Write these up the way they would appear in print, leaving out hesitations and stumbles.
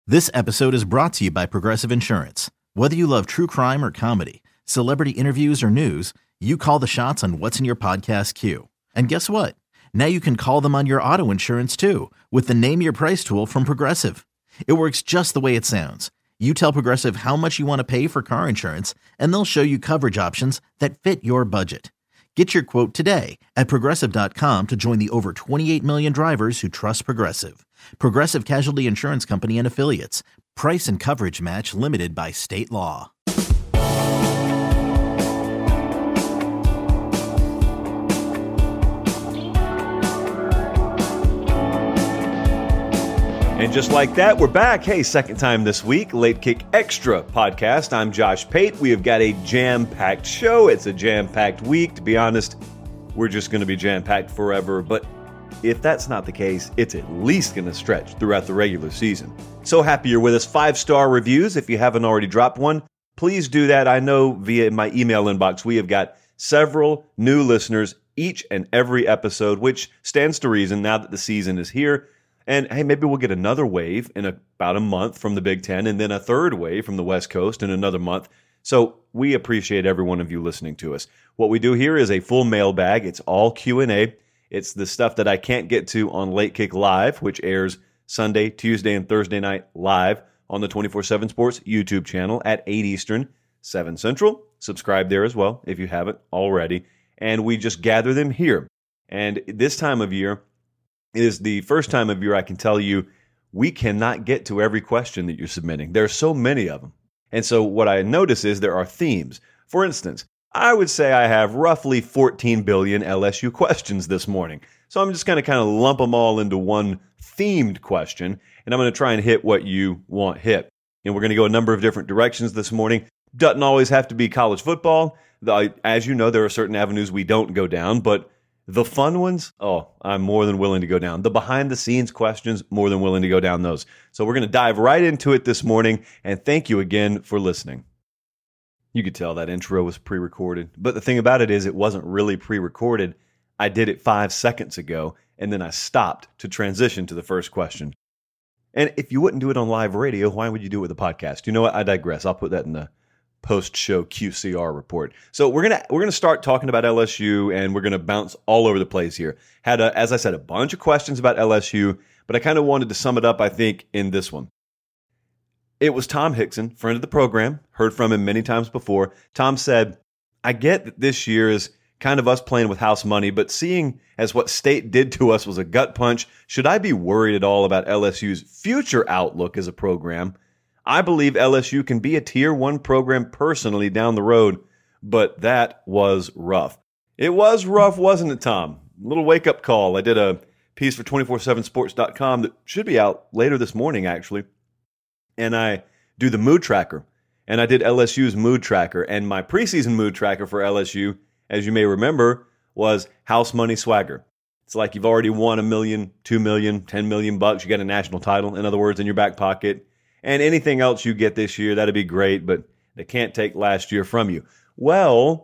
This episode is brought to you by Progressive Insurance. Whether you love true crime or comedy, celebrity interviews or news, you call the shots on what's in your podcast queue. And guess what? Now you can call them on your auto insurance too with the Name Your Price tool from Progressive. It works just the way it sounds. You tell Progressive how much you want to pay for car insurance, and they'll show you coverage options that fit your budget. Get your quote today at Progressive.com to join the over 28 million drivers who trust Progressive. Progressive Casualty Insurance Company and Affiliates. Price and coverage match limited by state law. And just like that, we're back. Hey, second time this week, Late Kick Extra podcast. I'm Josh Pate. We have got a jam-packed show. It's a jam-packed week. To be honest, we're just going to be jam-packed forever. But if that's not the case, it's at least going to stretch throughout the regular season. So happy you're with us. 5-star reviews. If you haven't already dropped one, please do that. I know via my email inbox, we have got several new listeners each and every episode, which stands to reason now that the season is here. And hey, maybe we'll get another wave in about a month from the Big Ten, and then a third wave from the West Coast in another month. So we appreciate every one of you listening to us. What we do here is a full mailbag. It's all Q&A. It's the stuff that I can't get to on Late Kick Live, which airs Sunday, Tuesday, and Thursday night live on the 24/7 Sports YouTube channel at 8 Eastern, 7 Central. Subscribe there as well if you haven't already. And we just gather them here. And this time of year is the first time of year I can tell you we cannot get to every question that you're submitting. There are so many of them. And so what I notice is there are themes. For instance, I would say I have roughly 14 billion LSU questions this morning. So I'm just going to kind of lump them all into one themed question, and I'm going to try and hit what you want hit. And we're going to go a number of different directions this morning. Doesn't always have to be college football. As you know, there are certain avenues we don't go down, but the fun ones, I'm more than willing to go down. The behind-the-scenes questions, more than willing to go down those. So we're going to dive right into it this morning, and thank you again for listening. You could tell that intro was pre-recorded, but the thing about it is it wasn't really pre-recorded. I did it 5 seconds ago, and then I stopped to transition to the first question. And if you wouldn't do it on live radio, why would you do it with a podcast? You know what? I digress. I'll put that in the post-show QCR report. So we're gonna start talking about LSU, and we're gonna bounce all over the place here. Had as I said, a bunch of questions about LSU, but I kind of wanted to sum it up, I think, in this one. It was Tom Hickson, friend of the program, heard from him many times before. Tom said, I get that this year is kind of us playing with house money, but seeing as what State did to us was a gut punch, should I be worried at all about LSU's future outlook as a program? I believe LSU can be a Tier 1 program personally down the road, but that was rough. It was rough, wasn't it, Tom? A little wake-up call. I did a piece for 247sports.com that should be out later this morning, actually, and I do the mood tracker, and I did LSU's mood tracker, and my preseason mood tracker for LSU, as you may remember, was house money swagger. It's like you've already won $1 million, $2 million, $10 million bucks. You got a national title, in other words, in your back pocket. And anything else you get this year, that'd be great, but they can't take last year from you. Well,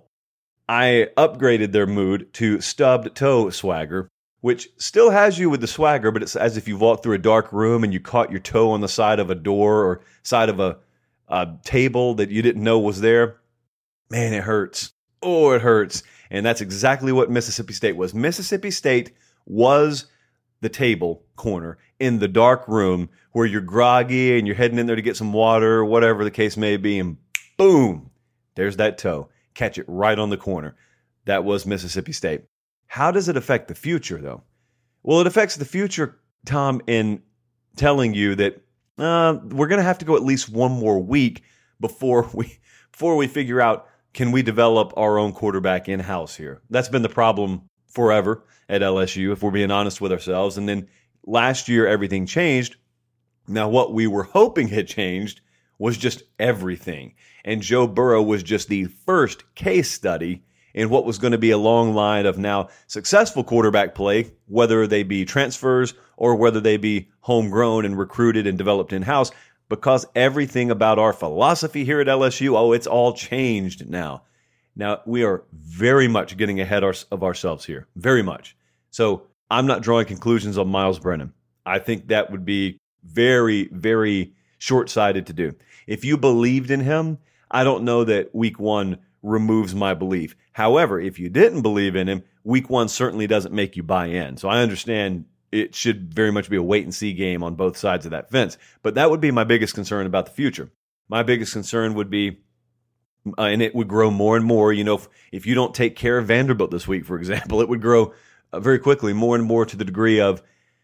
I upgraded their mood to stubbed toe swagger, which still has you with the swagger, but it's as if you walked through a dark room and you caught your toe on the side of a door or side of a table that you didn't know was there. Man, it hurts. Oh, it hurts. And that's exactly what Mississippi State was. Mississippi State was the table corner in the dark room where you're groggy and you're heading in there to get some water or whatever the case may be, and boom, there's that toe. Catch it right on the corner. That was Mississippi State. How does it affect the future, though? Well, it affects the future, Tom, in telling you that we're going to have to go at least one more week before we figure out, can we develop our own quarterback in-house here? That's been the problem forever at LSU, if we're being honest with ourselves. And then last year, everything changed. Now, what we were hoping had changed was just everything. And Joe Burrow was just the first case study in what was going to be a long line of now successful quarterback play, whether they be transfers or whether they be homegrown and recruited and developed in-house, because everything about our philosophy here at LSU, it's all changed now. Now, we are very much getting ahead of ourselves here, very much. So I'm not drawing conclusions on Miles Brennan. I think that would be very, very short-sighted to do. If you believed in him, I don't know that week 1 removes my belief. However, if you didn't believe in him, week 1 certainly doesn't make you buy in. So I understand it should very much be a wait-and-see game on both sides of that fence. But that would be my biggest concern about the future. My biggest concern would be, and it would grow more and more, if you don't take care of Vanderbilt this week, for example, it would grow very quickly, more and more to the degree of,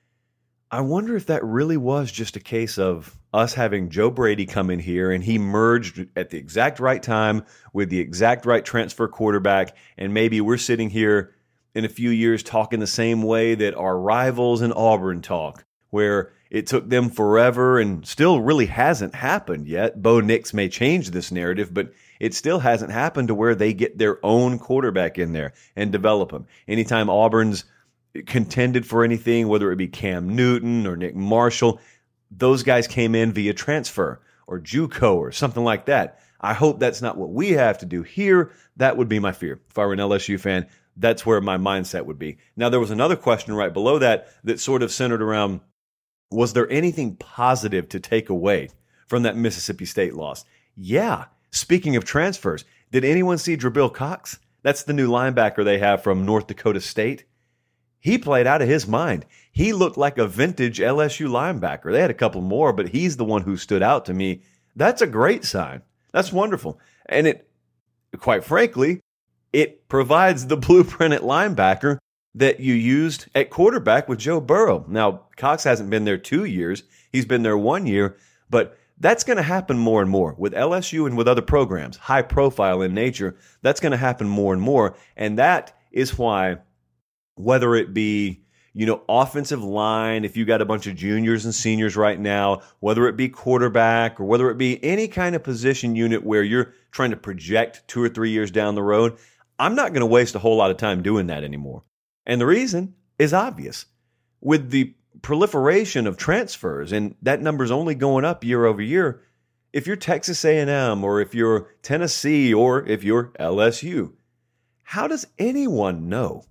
I wonder if that really was just a case of us having Joe Brady come in here and he merged at the exact right time with the exact right transfer quarterback, and maybe we're sitting here in a few years talking the same way that our rivals in Auburn talk, where it took them forever and still really hasn't happened yet. Bo Nix may change this narrative, but it still hasn't happened to where they get their own quarterback in there and develop him. Anytime Auburn's contended for anything, whether it be Cam Newton or Nick Marshall, those guys came in via transfer or JUCO or something like that. I hope that's not what we have to do here. That would be my fear. If I were an LSU fan, that's where my mindset would be. Now, there was another question right below that sort of centered around, was there anything positive to take away from that Mississippi State loss? Yeah. Speaking of transfers, did anyone see Jabril Cox? That's the new linebacker they have from North Dakota State. He played out of his mind. He looked like a vintage LSU linebacker. They had a couple more, but he's the one who stood out to me. That's a great sign. That's wonderful. And it, quite frankly, it provides the blueprint at linebacker that you used at quarterback with Joe Burrow. Now, Cox hasn't been there 2 years. He's been there 1 year, but that's going to happen more and more with LSU and with other programs, high profile in nature. That's going to happen more and more. And that is why, whether it be, offensive line, if you got a bunch of juniors and seniors right now, whether it be quarterback or whether it be any kind of position unit where you're trying to project 2 or 3 years down the road, I'm not going to waste a whole lot of time doing that anymore. And the reason is obvious. With the proliferation of transfers, and that number's only going up year over year, if you're Texas A&M or if you're Tennessee or if you're LSU, how does anyone know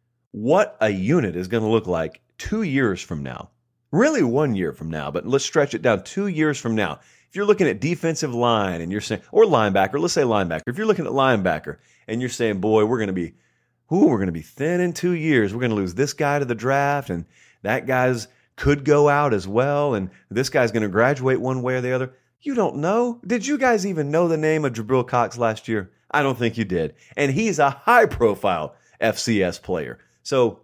what a unit is going to look like 2 years from now? Really 1 year from now, but let's stretch it down 2 years from now. If you're looking at defensive line and you're saying, or linebacker, let's say linebacker. If you're looking at linebacker and you're saying, boy, we're going to be thin in 2 years. We're going to lose this guy to the draft, and that guy's could go out as well, and this guy's going to graduate one way or the other. You don't know. Did you guys even know the name of Jabril Cox last year? I don't think you did. And he's a high-profile FCS player. So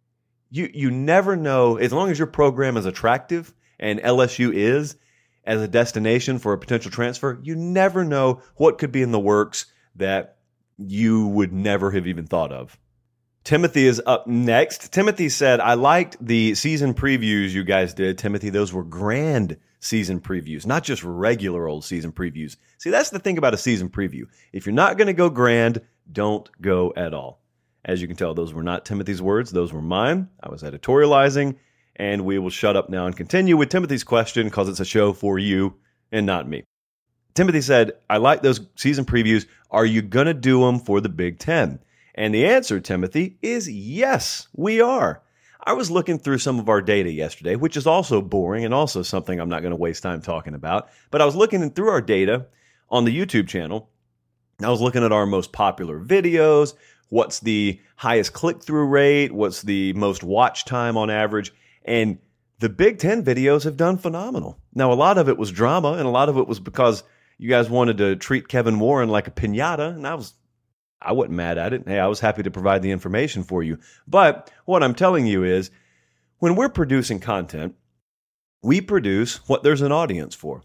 you never know, as long as your program is attractive, and LSU is, as a destination for a potential transfer, you never know what could be in the works that you would never have even thought of. Timothy is up next. Timothy said, I liked the season previews you guys did. Timothy, those were grand season previews, not just regular old season previews. See, that's the thing about a season preview. If you're not going to go grand, don't go at all. As you can tell, those were not Timothy's words. Those were mine. I was editorializing, and we will shut up now and continue with Timothy's question because it's a show for you and not me. Timothy said, I like those season previews. Are you going to do them for the Big Ten? And the answer, Timothy, is yes, we are. I was looking through some of our data yesterday, which is also boring and also something I'm not going to waste time talking about. But I was looking through our data on the YouTube channel. I was looking at our most popular videos, what's the highest click-through rate, what's the most watch time on average, and the Big Ten videos have done phenomenal. Now, a lot of it was drama, and a lot of it was because you guys wanted to treat Kevin Warren like a piñata, and I wasn't mad at it. Hey, I was happy to provide the information for you. But what I'm telling you is, when we're producing content, we produce what there's an audience for.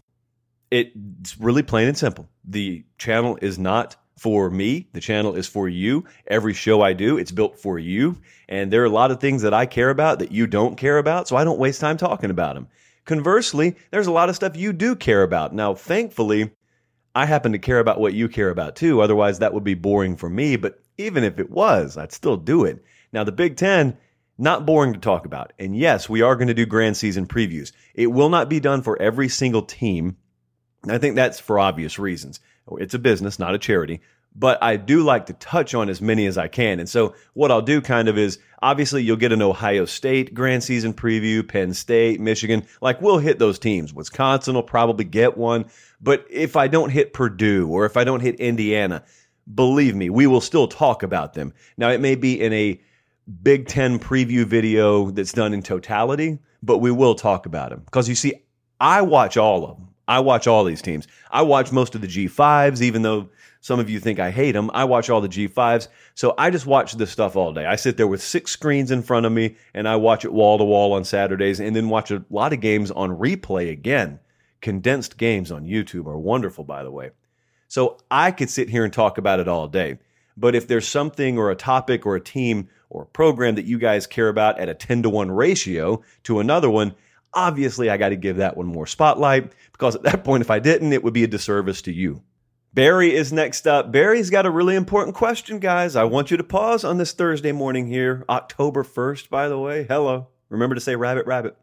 It's really plain and simple. The channel is not for me. The channel is for you. Every show I do, it's built for you. And there are a lot of things that I care about that you don't care about, so I don't waste time talking about them. Conversely, there's a lot of stuff you do care about. Now, thankfully, I happen to care about what you care about too. Otherwise, that would be boring for me. But even if it was, I'd still do it. Now, the Big Ten, not boring to talk about. And yes, we are going to do grand season previews. It will not be done for every single team. I think that's for obvious reasons. It's a business, not a charity. but I do like to touch on as many as I can. And so what I'll do kind of is, obviously you'll get an Ohio State grand season preview, Penn State, Michigan. Like, we'll hit those teams. Wisconsin will probably get one. But if I don't hit Purdue or if I don't hit Indiana, believe me, we will still talk about them. Now, it may be in a Big Ten preview video that's done in totality, but we will talk about them. Because you see, I watch all of them. I watch all these teams. I watch most of the G5s, even though some of you think I hate them. I watch all the G5s. So I just watch this stuff all day. I sit there with 6 screens in front of me, and I watch it wall to wall on Saturdays, and then watch a lot of games on replay again. Condensed games on YouTube are wonderful, by the way. So I could sit here and talk about it all day. But if there's something or a topic or a team or a program that you guys care about at a 10-to-1 ratio to another one, obviously I got to give that one more spotlight, because at that point, if I didn't, it would be a disservice to you. Barry is next up. Barry's got a really important question, guys. I want you to pause on this Thursday morning here, October 1st, by the way. Hello. Remember to say rabbit, rabbit.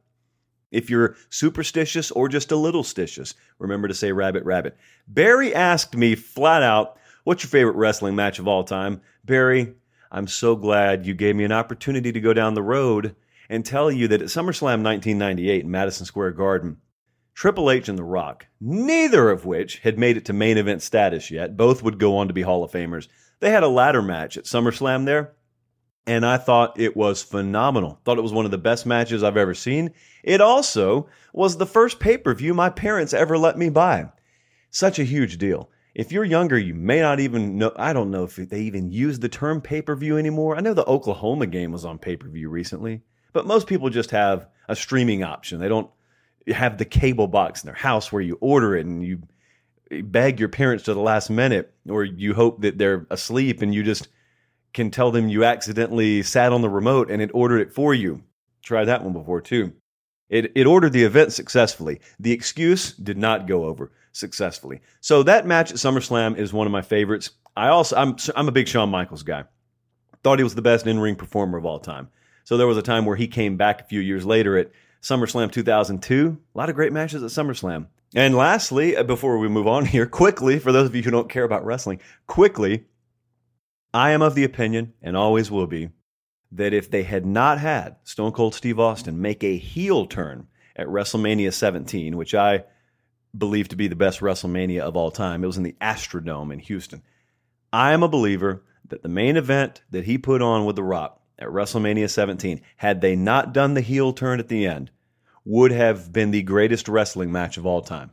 If you're superstitious or just a little stitious, remember to say rabbit, rabbit. Barry asked me flat out, what's your favorite wrestling match of all time? Barry, I'm so glad you gave me an opportunity to go down the road and tell you that at SummerSlam 1998 in Madison Square Garden, Triple H and The Rock, neither of which had made it to main event status yet, both would go on to be Hall of Famers. They had a ladder match at SummerSlam there, and I thought it was phenomenal. Thought it was one of the best matches I've ever seen. It also was the first pay-per-view my parents ever let me buy. Such a huge deal. If you're younger, you may not even know. I don't know if they even use the term pay-per-view anymore. I know the Oklahoma game was on pay-per-view recently, but most people just have a streaming option. They don't have the cable box in their house where you order it and you beg your parents to the last minute, or you hope that they're asleep and you just can tell them you accidentally sat on the remote and it ordered it for you. Tried that one before too. It ordered the event successfully. The excuse did not go over successfully. So that match at SummerSlam is one of my favorites. I'm a big Shawn Michaels guy. Thought he was the best in-ring performer of all time. So there was a time where he came back a few years later at SummerSlam 2002. A lot of great matches at SummerSlam. And lastly, before we move on here, quickly, for those of you who don't care about wrestling, quickly, I am of the opinion, and always will be, that if they had not had Stone Cold Steve Austin make a heel turn at WrestleMania 17, which I believe to be the best WrestleMania of all time, it was in the Astrodome in Houston. I am a believer that the main event that he put on with The Rock at WrestleMania 17, had they not done the heel turn at the end, would have been the greatest wrestling match of all time.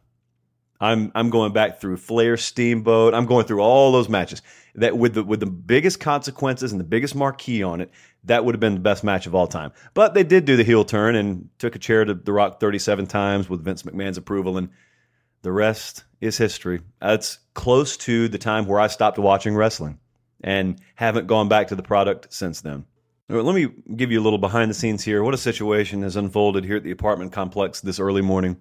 I'm going back through Flair, Steamboat. I'm going through all those matches that with the biggest consequences and the biggest marquee on it. That would have been the best match of all time. But they did do the heel turn and took a chair to The Rock 37 times with Vince McMahon's approval, and the rest is history. That's close to the time where I stopped watching wrestling and haven't gone back to the product since then. Let me give you a little behind the scenes here. What a situation has unfolded here at the apartment complex this early morning.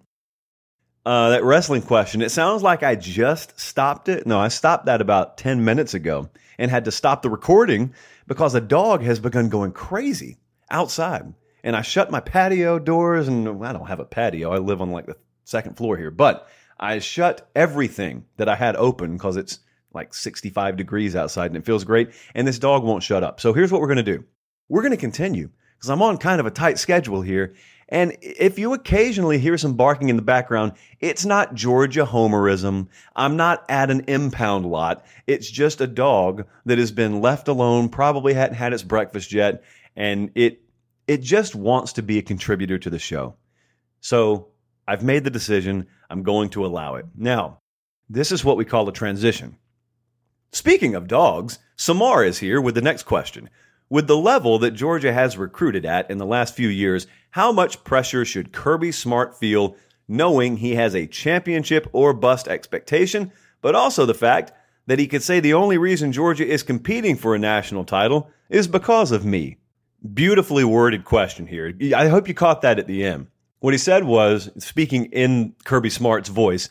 That wrestling question, it sounds like I just stopped it. No, I stopped that about 10 minutes ago and had to stop the recording because a dog has begun going crazy outside. And I shut my patio doors, and I don't have a patio. I live on like the second floor here. But I shut everything that I had open because it's like 65 degrees outside and it feels great. And this dog won't shut up. So here's what we're going to do. We're going to continue because I'm on kind of a tight schedule here. And if you occasionally hear some barking in the background, it's not Georgia homerism. I'm not at an impound lot. It's just a dog that has been left alone, probably hadn't had its breakfast yet, and it just wants to be a contributor to the show. So I've made the decision. I'm going to allow it. Now, this is what we call a transition. Speaking of dogs, Samar is here with the next question. With the level that Georgia has recruited at in the last few years, how much pressure should Kirby Smart feel knowing he has a championship or bust expectation, but also the fact that he could say the only reason Georgia is competing for a national title is because of me? Beautifully worded question here. I hope you caught that at the end. What he said was, speaking in Kirby Smart's voice,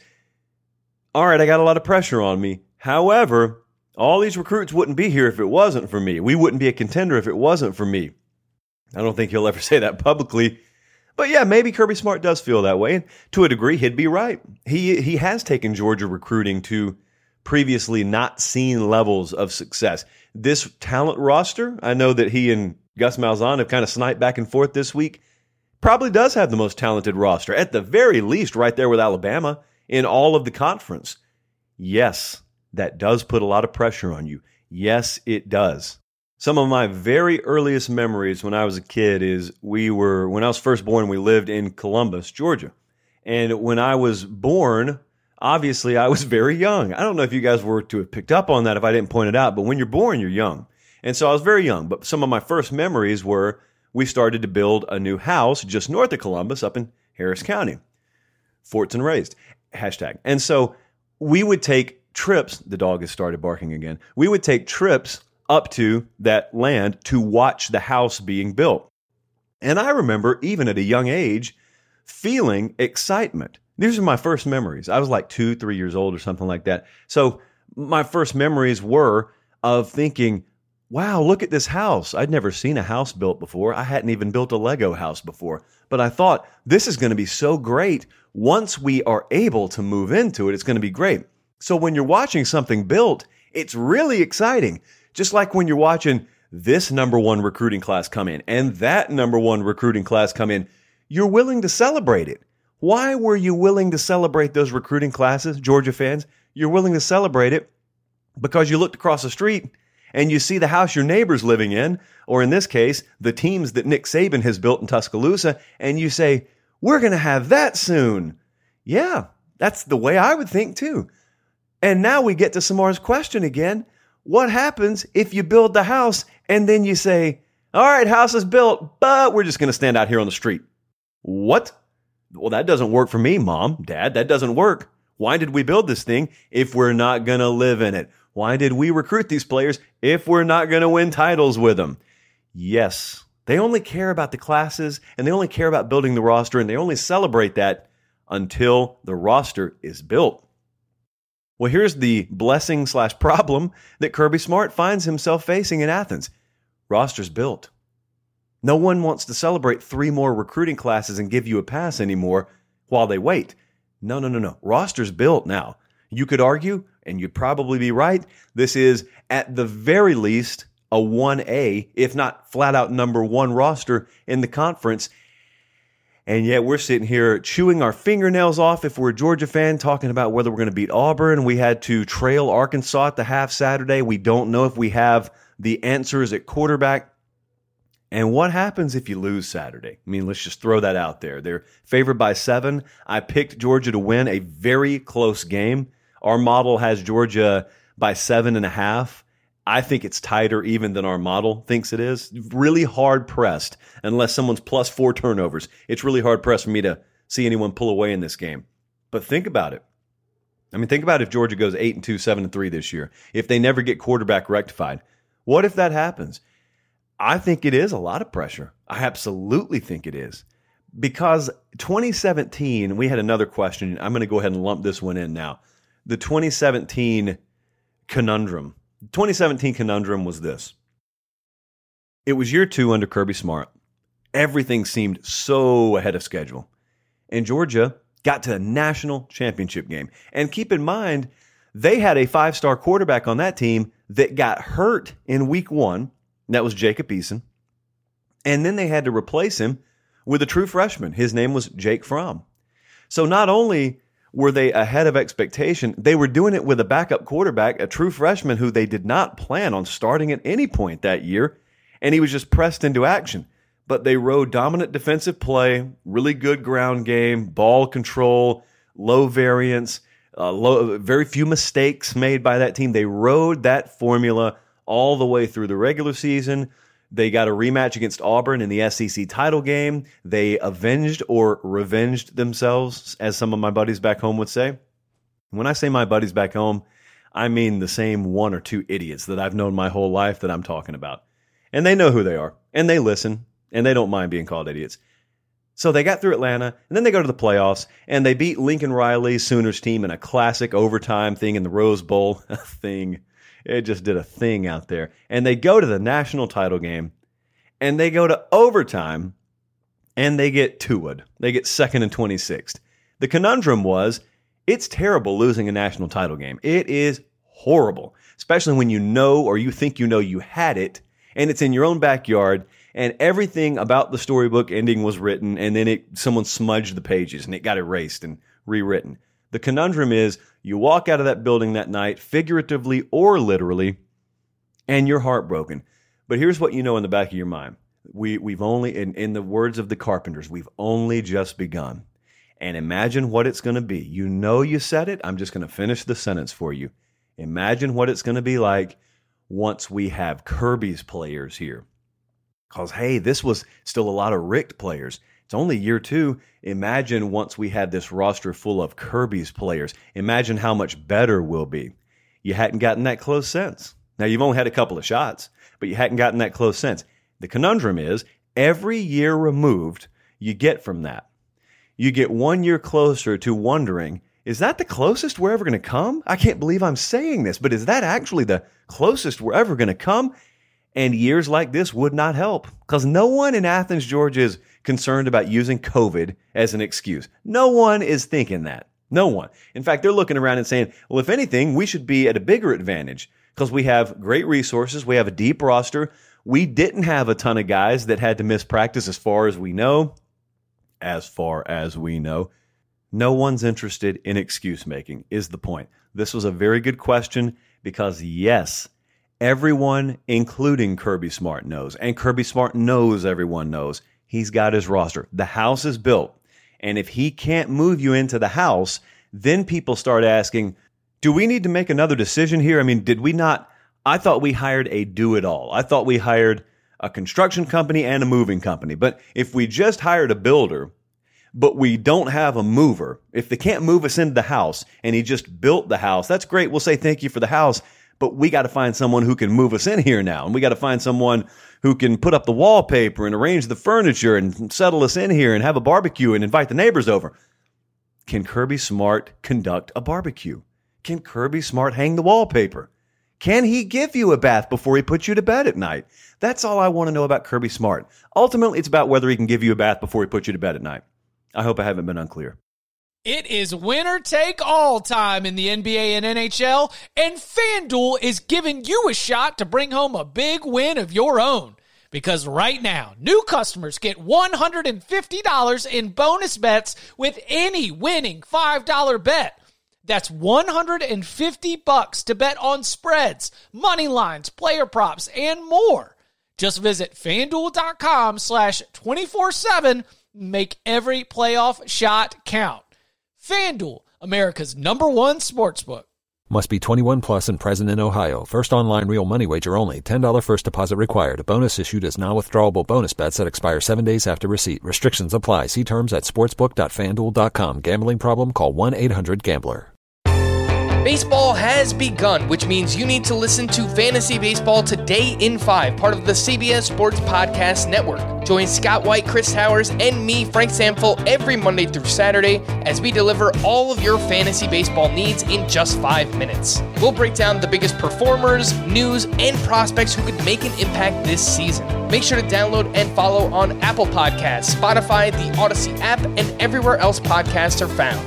all right, I got a lot of pressure on me. However, all these recruits wouldn't be here if it wasn't for me. We wouldn't be a contender if it wasn't for me. I don't think he'll ever say that publicly. But yeah, maybe Kirby Smart does feel that way. And to a degree, he'd be right. He has taken Georgia recruiting to previously not seen levels of success. This talent roster, I know that he and Gus Malzahn have kind of sniped back and forth this week, probably does have the most talented roster, at the very least right there with Alabama in all of the conference. Yes, that does put a lot of pressure on you. Yes, it does. Some of my very earliest memories when I was a kid is when I was first born, we lived in Columbus, Georgia. And when I was born, obviously I was very young. I don't know if you guys were to have picked up on that if I didn't point it out, but when you're born, you're young. And so I was very young. But some of my first memories were we started to build a new house just north of Columbus up in Harris County. Forts and raised, hashtag. And so we would take trips. The dog has started barking again. We would take trips up to that land to watch the house being built. And I remember, even at a young age, feeling excitement. These are my first memories. I was like 2-3 years old or something like that. So my first memories were of thinking, wow, look at this house. I'd never seen a house built before. I hadn't even built a Lego house before. But I thought, this is going to be so great. Once we are able to move into it, it's going to be great. So when you're watching something built, it's really exciting. Just like when you're watching this number one recruiting class come in and that number one recruiting class come in, you're willing to celebrate it. Why were you willing to celebrate those recruiting classes, Georgia fans? You're willing to celebrate it because you looked across the street and you see the house your neighbor's living in, or in this case, the teams that Nick Saban has built in Tuscaloosa, and you say, we're going to have that soon. Yeah, that's the way I would think too. And now we get to Samar's question again. What happens if you build the house and then you say, all right, house is built, but we're just going to stand out here on the street? What? Well, that doesn't work for me, Mom, Dad. That doesn't work. Why did we build this thing if we're not going to live in it? Why did we recruit these players if we're not going to win titles with them? Yes, they only care about the classes and they only care about building the roster, and they only celebrate that until the roster is built. Well, here's the blessing/problem that Kirby Smart finds himself facing in Athens. Roster's built. No one wants to celebrate 3 more recruiting classes and give you a pass anymore while they wait. No. Roster's built now. You could argue, and you'd probably be right, this is at the very least a 1A, if not flat out number 1 roster in the conference. And yet we're sitting here chewing our fingernails off if we're a Georgia fan, talking about whether we're going to beat Auburn. We had to trail Arkansas at the half Saturday. We don't know if we have the answers at quarterback. And what happens if you lose Saturday? I mean, let's just throw that out there. They're favored by 7. I picked Georgia to win a very close game. Our model has Georgia by 7.5. I think it's tighter even than our model thinks it is. Really hard pressed unless someone's plus 4 turnovers. It's really hard pressed for me to see anyone pull away in this game. But think about it. I mean, think about if Georgia goes 8-2, 7-3 this year. If they never get quarterback rectified, what if that happens? I think it is a lot of pressure. I absolutely think it is. Because 2017, we had another question. I'm going to go ahead and lump this one in now. The 2017 conundrum. The 2017 conundrum was this. It was year 2 under Kirby Smart. Everything seemed so ahead of schedule. And Georgia got to a national championship game. And keep in mind, they had a 5-star quarterback on that team that got hurt in week 1. That was Jacob Eason. And then they had to replace him with a true freshman. His name was Jake Fromm. So not only were they ahead of expectation, they were doing it with a backup quarterback, a true freshman who they did not plan on starting at any point that year, and he was just pressed into action. But they rode dominant defensive play, really good ground game, ball control, low variance, very few mistakes made by that team. They rode that formula all the way through the regular season. They got a rematch against Auburn in the SEC title game. They avenged or revenged themselves, as some of my buddies back home would say. When I say my buddies back home, I mean the same 1 or 2 idiots that I've known my whole life that I'm talking about. And they know who they are, and they listen, and they don't mind being called idiots. So they got through Atlanta, and then they go to the playoffs, and they beat Lincoln Riley's Sooners team in a classic overtime thing in the Rose Bowl. It just did a thing out there. And they go to the national title game, and they go to overtime, and they get two-wood. They get 2nd and 26th. The conundrum was, it's terrible losing a national title game. It is horrible, especially when you know or you think you know you had it and it's in your own backyard and everything about the storybook ending was written and then someone smudged the pages and it got erased and rewritten. The conundrum is you walk out of that building that night, figuratively or literally, and you're heartbroken. But here's what you know in the back of your mind. We've only, in the words of the Carpenters, we've only just begun. And imagine what it's going to be. You know you said it. I'm just going to finish the sentence for you. Imagine what it's going to be like once we have Kirby's players here. Because, hey, this was still a lot of Richt players. It's only year 2. Imagine once we had this roster full of Kirby's players. Imagine how much better we'll be. You hadn't gotten that close since. Now, you've only had a couple of shots, but you hadn't gotten that close since. The conundrum is, every year removed, you get from that. You get 1 year closer to wondering, is that the closest we're ever going to come? I can't believe I'm saying this, but is that actually the closest we're ever going to come? And years like this would not help, because no one in Athens, Georgia is concerned about using COVID as an excuse. No one is thinking that. No one. In fact, they're looking around and saying, well, if anything, we should be at a bigger advantage because we have great resources. We have a deep roster. We didn't have a ton of guys that had to miss practice as far as we know. As far as we know. No one's interested in excuse making is the point. This was a very good question because, yes, everyone, including Kirby Smart, knows. And Kirby Smart knows everyone knows. He's got his roster. The house is built. And if he can't move you into the house, then people start asking, do we need to make another decision here? I mean, did we not? I thought we hired a do-it-all. I thought we hired a construction company and a moving company. But if we just hired a builder, but we don't have a mover, if they can't move us into the house and he just built the house, that's great. We'll say thank you for the house. But we got to find someone who can move us in here now. And we got to find someone who can put up the wallpaper and arrange the furniture and settle us in here and have a barbecue and invite the neighbors over. Can Kirby Smart conduct a barbecue? Can Kirby Smart hang the wallpaper? Can he give you a bath before he puts you to bed at night? That's all I want to know about Kirby Smart. Ultimately, it's about whether he can give you a bath before he puts you to bed at night. I hope I haven't been unclear. It is winner take all time in the NBA and NHL, and FanDuel is giving you a shot to bring home a big win of your own. Because right now, new customers get $150 in bonus bets with any winning $5 bet. That's $150 to bet on spreads, money lines, player props, and more. Just visit FanDuel.com/247. Make every playoff shot count. FanDuel, America's #1 sportsbook. Must be 21 plus and present in Ohio. First online real money wager only. $10 first deposit required. Bonus issued as non-withdrawable bonus bets that expire 7 days after receipt. Restrictions apply. See terms at sportsbook.fanduel.com. Gambling problem? Call 1-800-GAMBLER. Baseball has begun, which means you need to listen to Fantasy Baseball Today in 5, part of the CBS Sports Podcast Network. Join Scott White, Chris Towers, and me, Frank Samfel, every Monday through Saturday as we deliver all of your fantasy baseball needs in just 5 minutes. We'll break down the biggest performers, news, and prospects who could make an impact this season. Make sure to download and follow on Apple Podcasts, Spotify, the Odyssey app, and everywhere else podcasts are found.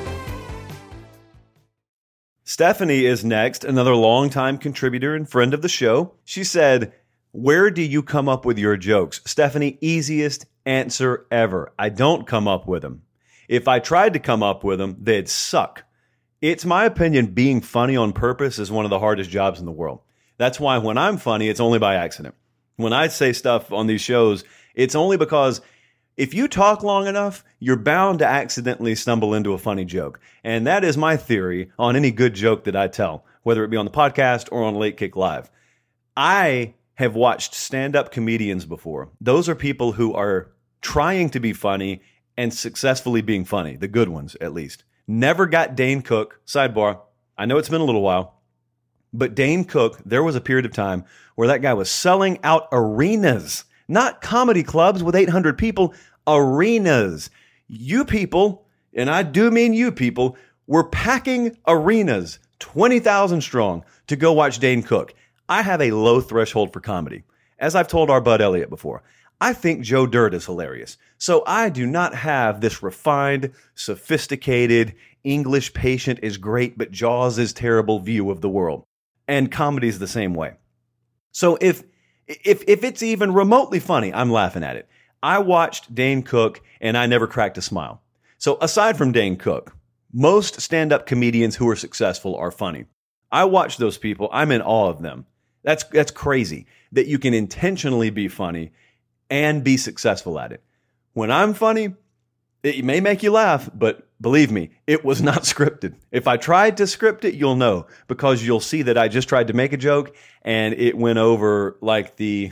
Stephanie is next, another longtime contributor and friend of the show. She said, where do you come up with your jokes? Stephanie, easiest answer ever. I don't come up with them. If I tried to come up with them, they'd suck. It's my opinion being funny on purpose is one of the hardest jobs in the world. That's why when I'm funny, it's only by accident. When I say stuff on these shows, it's only because if you talk long enough, you're bound to accidentally stumble into a funny joke. And that is my theory on any good joke that I tell, whether it be on the podcast or on Late Kick Live. I have watched stand-up comedians before. Those are people who are trying to be funny and successfully being funny, the good ones at least. Never got Dane Cook. Sidebar, I know it's been a little while, but Dane Cook, there was a period of time where that guy was selling out arenas. Not comedy clubs with 800 people, arenas. You people, and I do mean you people, were packing arenas, 20,000 strong, to go watch Dane Cook. I have a low threshold for comedy. As I've told our bud Elliot before, I think Joe Dirt is hilarious. So I do not have this refined, sophisticated, English patient is great, but Jaws is terrible view of the world. And comedy's the same way. So if it's even remotely funny, I'm laughing at it. I watched Dane Cook, and I never cracked a smile. So aside from Dane Cook, most stand-up comedians who are successful are funny. I watch those people. I'm in awe of them. That's crazy that you can intentionally be funny and be successful at it. When I'm funny, it may make you laugh, but believe me, it was not scripted. If I tried to script it, you'll know, because you'll see that I just tried to make a joke and it went over like I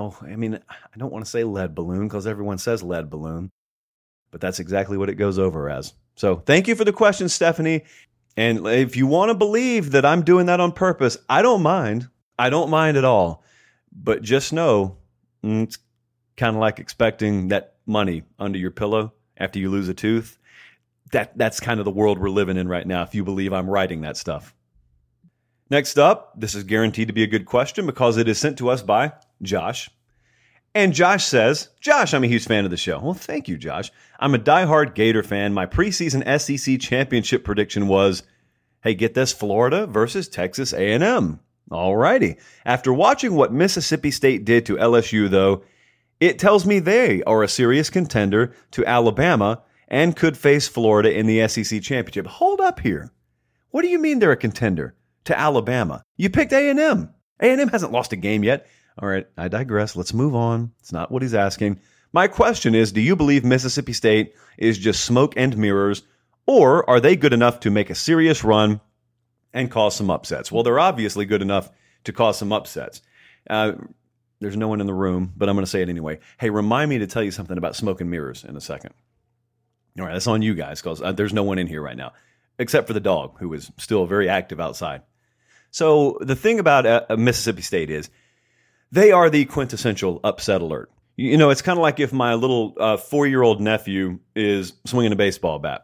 don't want to say lead balloon because everyone says lead balloon, but that's exactly what it goes over as. So thank you for the question, Stephanie. And if you want to believe that I'm doing that on purpose, I don't mind. I don't mind at all. But just know, it's kind of like expecting that money under your pillow after you lose a tooth. That's kind of the world we're living in right now, if you believe I'm writing that stuff. Next up, this is guaranteed to be a good question because it is sent to us by Josh. And Josh says, Josh, I'm a huge fan of the show. Well, thank you, Josh. I'm a diehard Gator fan. My preseason SEC championship prediction was, hey, get this, Florida versus Texas A&M. All righty. After watching what Mississippi State did to LSU, though, it tells me they are a serious contender to Alabama and could face Florida in the SEC championship. Hold up here. What do you mean they're a contender to Alabama? You picked A&M. A&M hasn't lost a game yet. All right, I digress. Let's move on. It's not what he's asking. My question is, do you believe Mississippi State is just smoke and mirrors, or are they good enough to make a serious run and cause some upsets? Well, they're obviously good enough to cause some upsets. There's no one in the room, but I'm going to say it anyway. Hey, remind me to tell you something about smoke and mirrors in a second. All right, that's on you guys because there's no one in here right now, except for the dog, who is still very active outside. So the thing about Mississippi State is they are the quintessential upset alert. You know, it's kind of like if my little 4-year-old nephew is swinging a baseball bat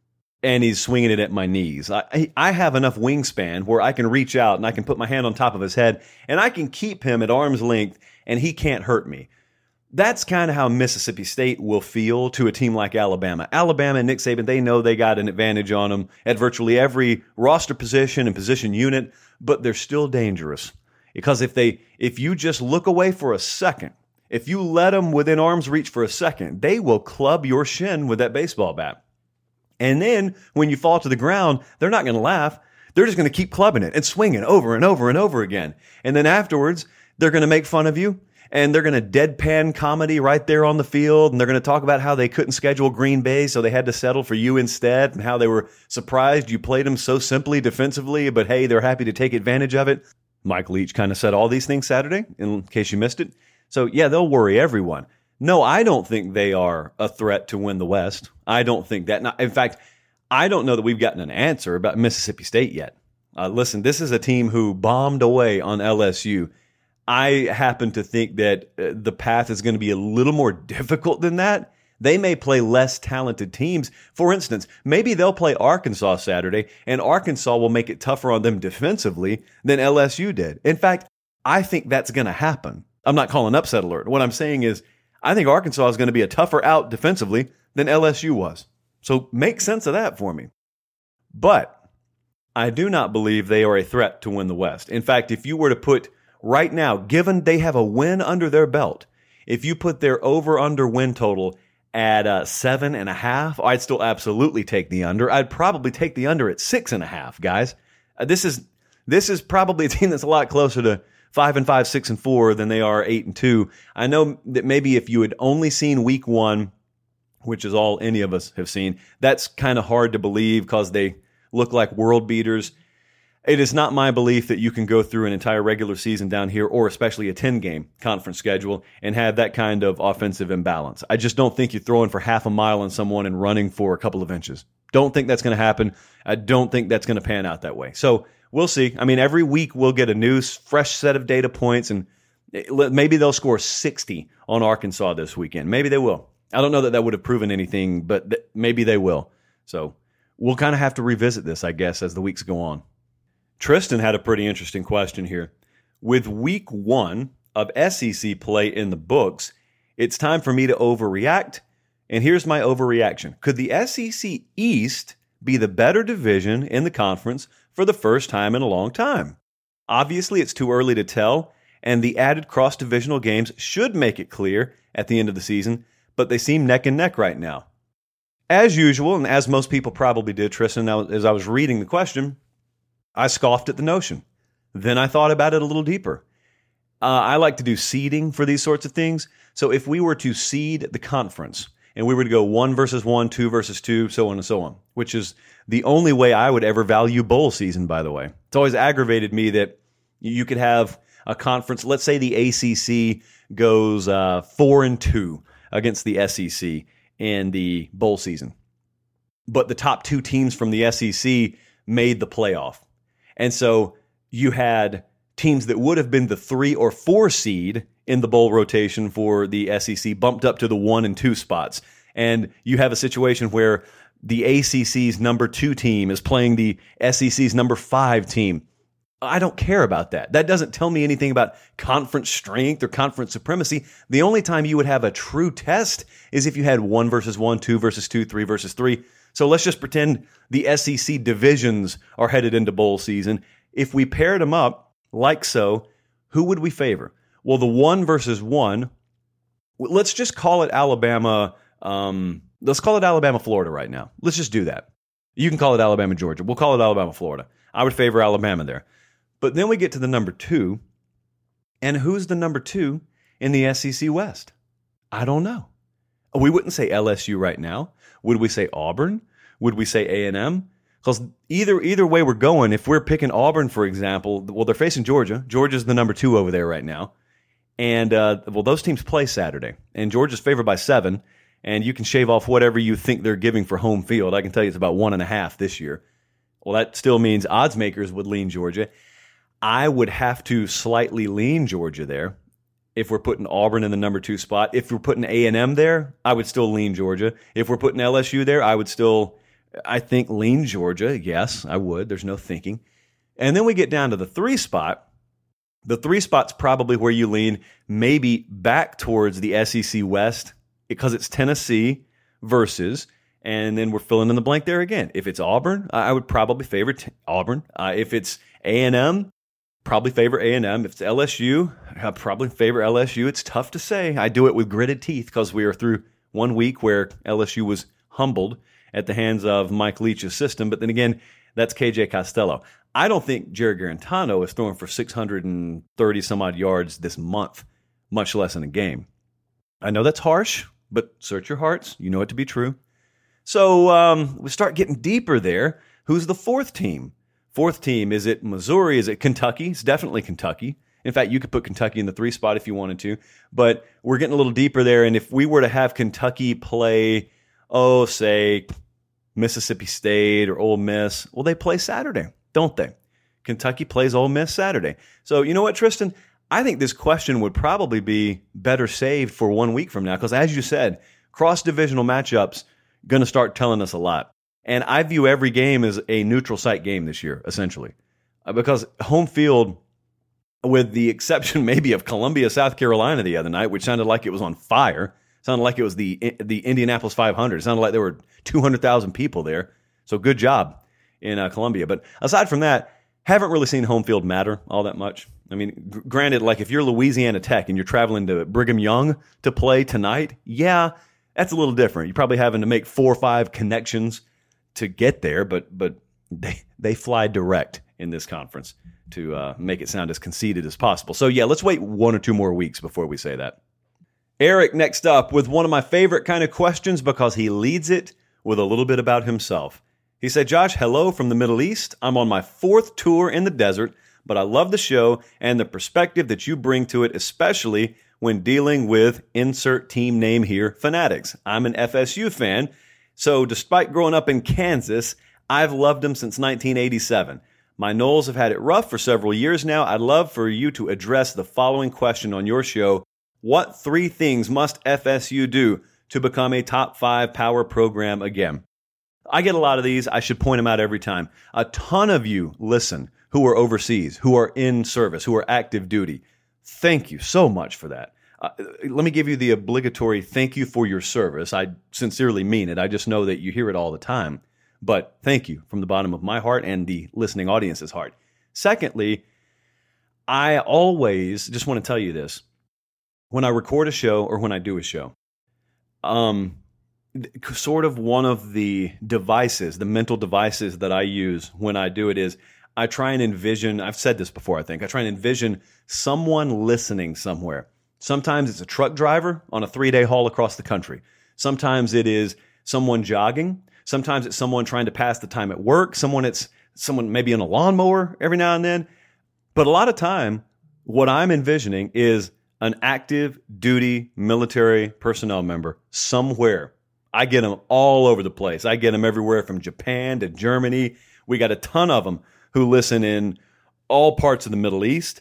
and he's swinging it at my knees. I have enough wingspan where I can reach out and I can put my hand on top of his head and I can keep him at arm's length and he can't hurt me. That's kind of how Mississippi State will feel to a team like Alabama. Alabama and Nick Saban, they know they got an advantage on them at virtually every roster position and position unit, but they're still dangerous. Because if you just look away for a second, if you let them within arm's reach for a second, they will club your shin with that baseball bat. And then when you fall to the ground, they're not going to laugh. They're just going to keep clubbing it and swinging over and over and over again. And then afterwards, they're going to make fun of you and they're going to deadpan comedy right there on the field. And they're going to talk about how they couldn't schedule Green Bay, so they had to settle for you instead, and how they were surprised you played them so simply defensively, but hey, they're happy to take advantage of it. Mike Leach kind of said all these things Saturday, in case you missed it. So yeah, they'll worry everyone. No, I don't think they are a threat to win the West. I don't think that. In fact, I don't know that we've gotten an answer about Mississippi State yet. Listen, this is a team who bombed away on LSU. I happen to think that the path is going to be a little more difficult than that. They may play less talented teams. For instance, maybe they'll play Arkansas Saturday, and Arkansas will make it tougher on them defensively than LSU did. In fact, I think that's going to happen. I'm not calling upset alert. What I'm saying is I think Arkansas is going to be a tougher out defensively than LSU was. So make sense of that for me. But I do not believe they are a threat to win the West. In fact, if you were to put right now, given they have a win under their belt, if you put their over-under win total at 7.5, I'd still absolutely take the under. I'd probably take the under at 6.5, guys. This is probably a team that's a lot closer to 5-5, 6-4 than they are 8-2. I know that maybe if you had only seen week 1, which is all any of us have seen, that's kind of hard to believe because they look like world beaters. It is not my belief that you can go through an entire regular season down here, or especially a 10-game conference schedule, and have that kind of offensive imbalance. I just don't think you're throwing for half a mile on someone and running for a couple of inches. Don't think that's going to happen. I don't think that's going to pan out that way. So we'll see. I mean, every week we'll get a new, fresh set of data points, and maybe they'll score 60 on Arkansas this weekend. Maybe they will. I don't know that would have proven anything, but maybe they will. So we'll kind of have to revisit this, I guess, as the weeks go on. Tristan had a pretty interesting question here. With week 1 of SEC play in the books, it's time for me to overreact. And here's my overreaction. Could the SEC East be the better division in the conference for the first time in a long time? Obviously, it's too early to tell, and the added cross-divisional games should make it clear at the end of the season, but they seem neck and neck right now. As usual, and as most people probably did, Tristan, as I was reading the question, I scoffed at the notion. Then I thought about it a little deeper. I like to do seeding for these sorts of things. So if we were to seed the conference, and we were to go 1 versus 1, 2 versus 2, so on and so on, which is the only way I would ever value bowl season, by the way. It's always aggravated me that you could have a conference, let's say the ACC goes 4-2 against the SEC in the bowl season. But the top 2 teams from the SEC made the playoff. And so you had teams that would have been the 3 or 4 seed in the bowl rotation for the SEC bumped up to the 1 and 2 spots. And you have a situation where the ACC's number 2 team is playing the SEC's number 5 team. I don't care about that. That doesn't tell me anything about conference strength or conference supremacy. The only time you would have a true test is if you had 1 versus 1, 2 versus 2, 3 versus 3. So let's just pretend the SEC divisions are headed into bowl season. If we paired them up like so, who would we favor? Well, the 1 versus 1, let's just call it Alabama. Let's call it Alabama, Florida right now. Let's just do that. You can call it Alabama, Georgia. We'll call it Alabama, Florida. I would favor Alabama there. But then we get to the number 2, and who's the number 2 in the SEC West? I don't know. We wouldn't say LSU right now. Would we say Auburn? Would we say A&M? Because either way we're going, if we're picking Auburn, for example, well, they're facing Georgia. Georgia's the number 2 over there right now. And, those teams play Saturday. And Georgia's favored by 7, and you can shave off whatever you think they're giving for home field. I can tell you it's about 1.5 this year. Well, that still means odds makers would lean Georgia. I would have to slightly lean Georgia there if we're putting Auburn in the number 2 spot. If we're putting A&M there, I would still lean Georgia. If we're putting LSU there, I would still, I think, lean Georgia. Yes, I would. There's no thinking. And then we get down to the 3 spot. The 3 spot's probably where you lean maybe back towards the SEC West because it's Tennessee versus, and then we're filling in the blank there again. If it's Auburn, I would probably favor Auburn. If it's A&M, probably favor A&M. If it's LSU, I'd probably favor LSU. It's tough to say. I do it with gritted teeth because we are through one week where LSU was humbled at the hands of Mike Leach's system. But then again, that's KJ Costello. I don't think Jared Garantano is throwing for 630 some odd yards this month, much less in a game. I know that's harsh, but search your hearts. You know it to be true. So we start getting deeper there. Who's the 4th team? 4th team, is it Missouri? Is it Kentucky? It's definitely Kentucky. In fact, you could put Kentucky in the 3 spot if you wanted to. But we're getting a little deeper there. And if we were to have Kentucky play, say, Mississippi State or Ole Miss, well, they play Saturday, don't they? Kentucky plays Ole Miss Saturday. So you know what, Tristan? I think this question would probably be better saved for 1 week from now. Because as you said, cross-divisional matchups going to start telling us a lot. And I view every game as a neutral site game this year, essentially. Because home field, with the exception maybe of Columbia, South Carolina the other night, which sounded like it was on fire, sounded like it was the Indianapolis 500. It sounded like there were 200,000 people there. So good job in Columbia. But aside from that, haven't really seen home field matter all that much. I mean, granted, like if you're Louisiana Tech and you're traveling to Brigham Young to play tonight, yeah, that's a little different. You're probably having to make 4 or 5 connections to get there, but they fly direct in this conference to make it sound as conceited as possible. So yeah, let's wait 1 or 2 more weeks before we say that. Eric next up with one of my favorite kind of questions because he leads it with a little bit about himself. He said, Josh, hello from the Middle East. I'm on my 4th tour in the desert, but I love the show and the perspective that you bring to it, especially when dealing with insert team name here, Fanatics. I'm an FSU fan. So despite growing up in Kansas, I've loved them since 1987. My Noles have had it rough for several years now. I'd love for you to address the following question on your show. What 3 things must FSU do to become a top 5 power program again? I get a lot of these. I should point them out every time. A ton of you listen who are overseas, who are in service, who are active duty. Thank you so much for that. Let me give you the obligatory thank you for your service. I sincerely mean it. I just know that you hear it all the time. But thank you from the bottom of my heart and the listening audience's heart. Secondly, I always just want to tell you this. When I record a show or when I do a show, sort of one of the devices, the mental devices that I use when I do it is I try and envision, I've said this before, I think, I try and envision someone listening somewhere. Sometimes it's a truck driver on a 3-day haul across the country. Sometimes it is someone jogging. Sometimes it's someone trying to pass the time at work. Someone maybe in a lawnmower every now and then. But a lot of time, what I'm envisioning is an active duty military personnel member somewhere. I get them all over the place. I get them everywhere from Japan to Germany. We got a ton of them who listen in all parts of the Middle East.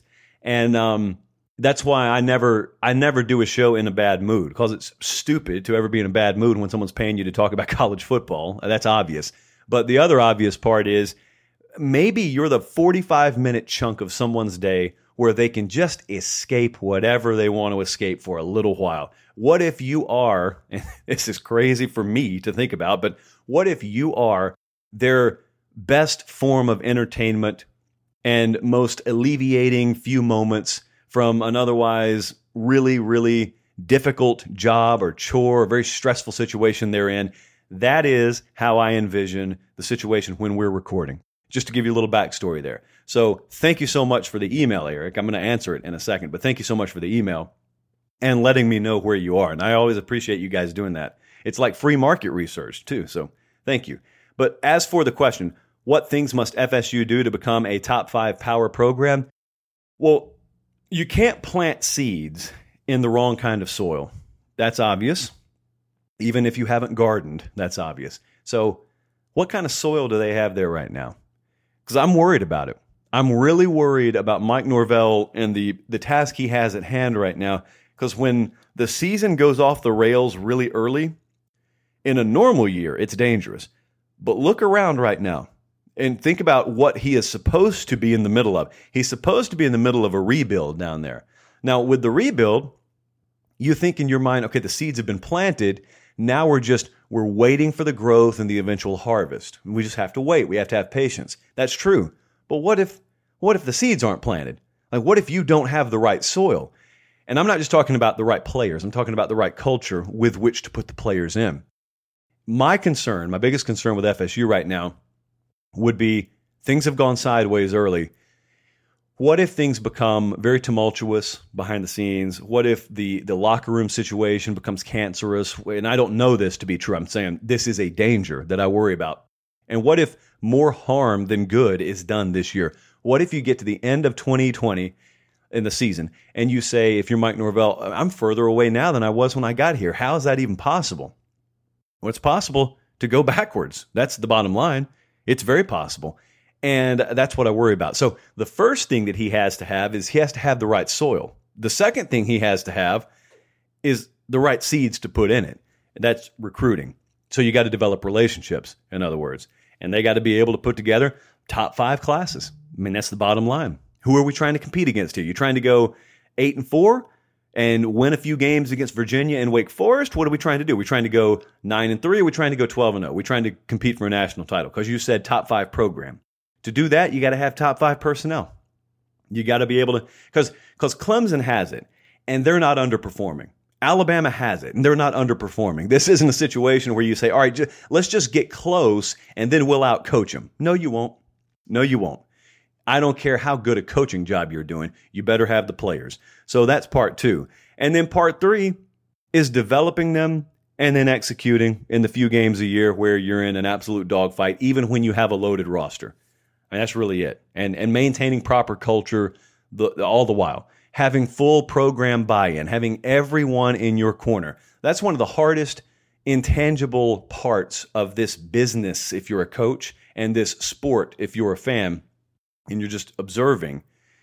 And that's why I never do a show in a bad mood, because it's stupid to ever be in a bad mood when someone's paying you to talk about college football. That's obvious. But the other obvious part is maybe you're the 45-minute chunk of someone's day where they can just escape whatever they want to escape for a little while. What if you are, and this is crazy for me to think about, but what if you are their best form of entertainment and most alleviating few moments from an otherwise really, really difficult job or chore or very stressful situation they're in? That is how I envision the situation when we're recording. Just to give you a little backstory there. So thank you so much for the email, Eric. I'm going to answer it in a second, but thank you so much for the email and letting me know where you are. And I always appreciate you guys doing that. It's like free market research too, so thank you. But as for the question, what things must FSU do to become a top 5 power program? Well, you can't plant seeds in the wrong kind of soil. That's obvious. Even if you haven't gardened, that's obvious. So what kind of soil do they have there right now? Because I'm worried about it. I'm really worried about Mike Norvell and the task he has at hand right now. Because when the season goes off the rails really early, in a normal year, it's dangerous. But look around right now and think about what he is supposed to be in the middle of. He's supposed to be in the middle of a rebuild down there. Now, with the rebuild, you think in your mind, okay, the seeds have been planted. Now we're waiting for the growth and the eventual harvest. We just have to wait. We have to have patience. That's true. But what if the seeds aren't planted? Like, what if you don't have the right soil? And I'm not just talking about the right players. I'm talking about the right culture with which to put the players in. My biggest concern with FSU right now would be things have gone sideways early. What if things become very tumultuous behind the scenes? What if the locker room situation becomes cancerous? And I don't know this to be true. I'm saying this is a danger that I worry about. And what if more harm than good is done this year? What if you get to the end of 2020 in the season and you say, if you're Mike Norvell, I'm further away now than I was when I got here. How is that even possible? Well, it's possible to go backwards. That's the bottom line. It's very possible. And that's what I worry about. So the first thing that he has to have is he has to have the right soil. The second thing he has to have is the right seeds to put in it. That's recruiting. So you got to develop relationships, in other words. And they got to be able to put together top 5 classes. I mean, that's the bottom line. Who are we trying to compete against here? You're trying to go 8-4 and win a few games against Virginia and Wake Forest? What are we trying to do? We're trying to go 9-3, or we're trying to go 12-0. We're trying to compete for a national title because you said top 5 program. To do that, you got to have top 5 personnel. You got to be able to, because Clemson has it, and they're not underperforming. Alabama has it, and they're not underperforming. This isn't a situation where you say, all right, let's just get close, and then we'll out-coach them. No, you won't. No, you won't. I don't care how good a coaching job you're doing. You better have the players. So that's part 2. And then part 3 is developing them and then executing in the few games a year where you're in an absolute dogfight, even when you have a loaded roster. And that's really it. And maintaining proper culture all the while. Having full program buy-in. Having everyone in your corner. That's one of the hardest intangible parts of this business if you're a coach, and this sport if you're a fan and you're just observing,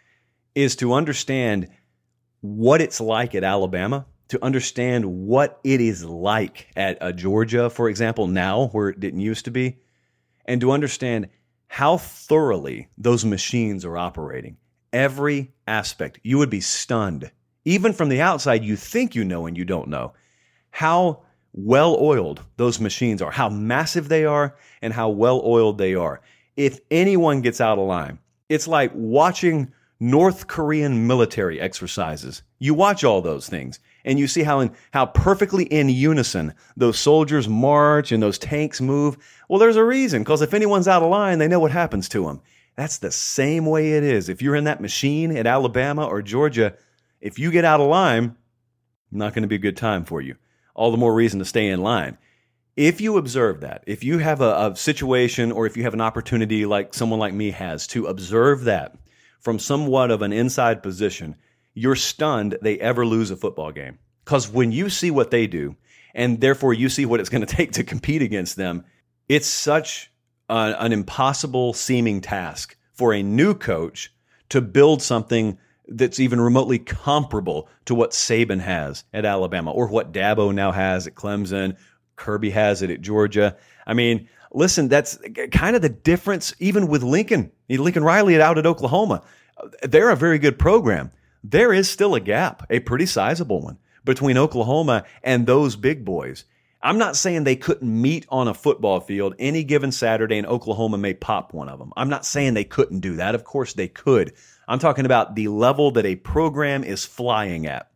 is to understand what it's like at Alabama, to understand what it is like at Georgia, for example, now where it didn't used to be, and to understand how thoroughly those machines are operating. Every aspect. You would be stunned. Even from the outside, you think you know and you don't know how well-oiled those machines are, how massive they are, and how well-oiled they are. If anyone gets out of line, it's like watching North Korean military exercises. You watch all those things, and you see how perfectly in unison those soldiers march and those tanks move. Well, there's a reason, because if anyone's out of line, they know what happens to them. That's the same way it is. If you're in that machine at Alabama or Georgia, if you get out of line, not going to be a good time for you. All the more reason to stay in line. If you observe that, if you have a situation or if you have an opportunity like someone like me has to observe that from somewhat of an inside position, you're stunned they ever lose a football game. Because when you see what they do, and therefore you see what it's going to take to compete against them, it's such an impossible seeming task for a new coach to build something that's even remotely comparable to what Saban has at Alabama or what Dabo now has at Clemson, Kirby has it at Georgia. I mean, listen, that's kind of the difference even with Lincoln Riley out at Oklahoma. They're a very good program. There is still a gap, a pretty sizable one, between Oklahoma and those big boys. I'm not saying they couldn't meet on a football field any given Saturday and Oklahoma may pop one of them. I'm not saying they couldn't do that. Of course they could. I'm talking about the level that a program is flying at.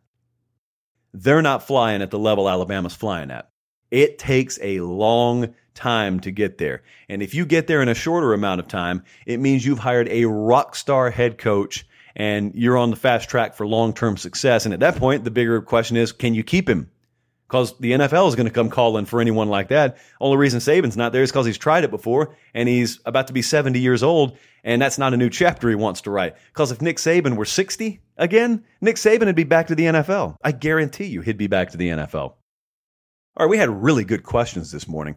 They're not flying at the level Alabama's flying at. It takes a long time to get there. And if you get there in a shorter amount of time, it means you've hired a rock star head coach and you're on the fast track for long-term success. And at that point, the bigger question is, can you keep him? Because the NFL is going to come calling for anyone like that. Only reason Saban's not there is because he's tried it before and he's about to be 70 years old. And that's not a new chapter he wants to write. Because if Nick Saban were 60 again, Nick Saban would be back to the NFL. I guarantee you he'd be back to the NFL. All right, we had really good questions this morning.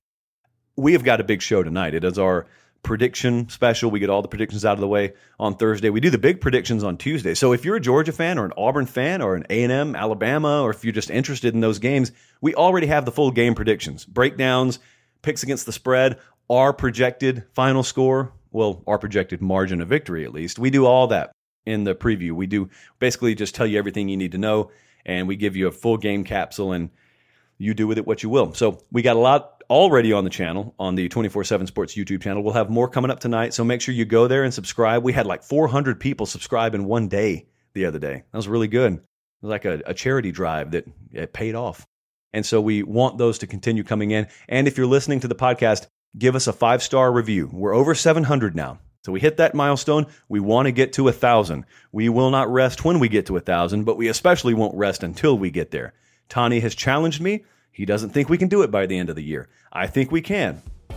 We have got a big show tonight. It is our prediction special. We get all the predictions out of the way on Thursday. We do the big predictions on Tuesday. So if you're a Georgia fan or an Auburn fan or an A&M, Alabama, or if you're just interested in those games, we already have the full game predictions, breakdowns, picks against the spread, our projected final score, well, our projected margin of victory at least. We do all that in the preview. We do basically just tell you everything you need to know, and we give you a full game capsule, and you do with it what you will. So we got a lot already on the channel, on the 24/7 Sports YouTube channel. We'll have more coming up tonight, so make sure you go there and subscribe. We had like 400 people subscribe in one day the other day. That was really good. It was like a charity drive that it paid off. And so we want those to continue coming in. And if you're listening to the podcast, give us a 5-star review. We're over 700 now. So we hit that milestone. We want to get to 1,000. We will not rest when we get to 1,000, but we especially won't rest until we get there. Tani has challenged me. He doesn't think we can do it by the end of the year. I think we can.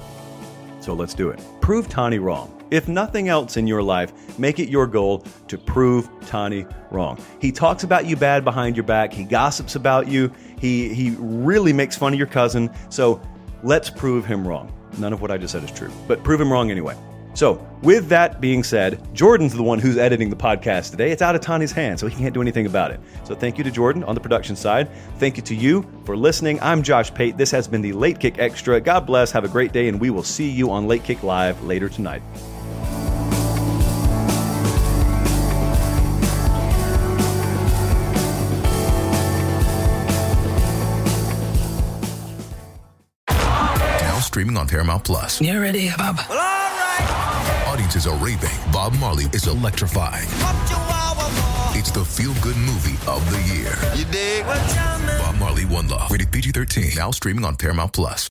So let's do it. Prove Tani wrong. If nothing else in your life, make it your goal to prove Tani wrong. He talks about you bad behind your back. He gossips about you. He really makes fun of your cousin. So let's prove him wrong. None of what I just said is true, but prove him wrong anyway. So with that being said, Jordan's the one who's editing the podcast today. It's out of Tani's hands, so he can't do anything about it. So thank you to Jordan on the production side. Thank you to you for listening. I'm Josh Pate. This has been the Late Kick Extra. God bless. Have a great day, and we will see you on Late Kick Live later tonight. Now streaming on Paramount Plus. You ready, Bob? Well, all right. Audiences are raving. Bob Marley is electrifying. It's the feel-good movie of the year. You dig? Bob Marley, One Love. Rated PG-13. Now streaming on Paramount Plus.